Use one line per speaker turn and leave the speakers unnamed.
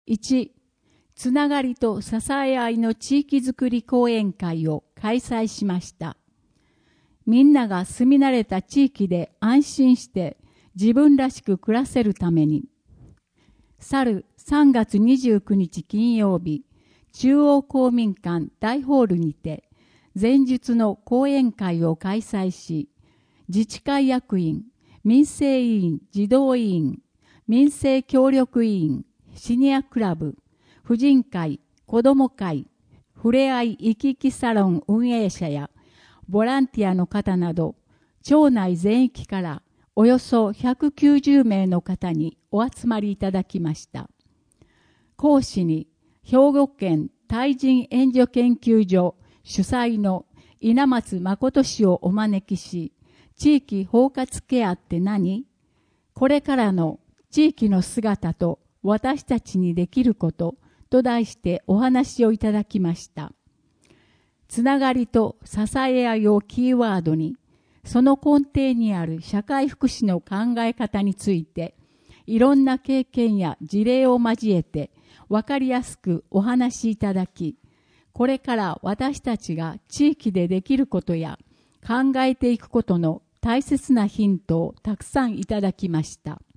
1、つながりと支え合いの地域づくり講演会を開催しました。みんなが住み慣れた地域で安心して自分らしく暮らせるために、去る3月29日金曜日、中央公民館大ホールにて前述の講演会を開催し、自治会役員、民生委員、児童委員、民生協力委員、シニアクラブ、婦人会、子ども会、ふれあい生き生きサロン運営者やボランティアの方など、町内全域からおよそ190名の方にお集まりいただきました。講師に兵庫県対人援助研究所主催の稲松誠氏をお招きし、地域包括ケアって何？これからの地域の姿と私たちにできることと題してお話をいただきました。つながりと支え合いをキーワードに、その根底にある社会福祉の考え方について、いろんな経験や事例を交えて分かりやすくお話しいただき、これから私たちが地域でできることや考えていくことの大切なヒントをたくさんいただきました。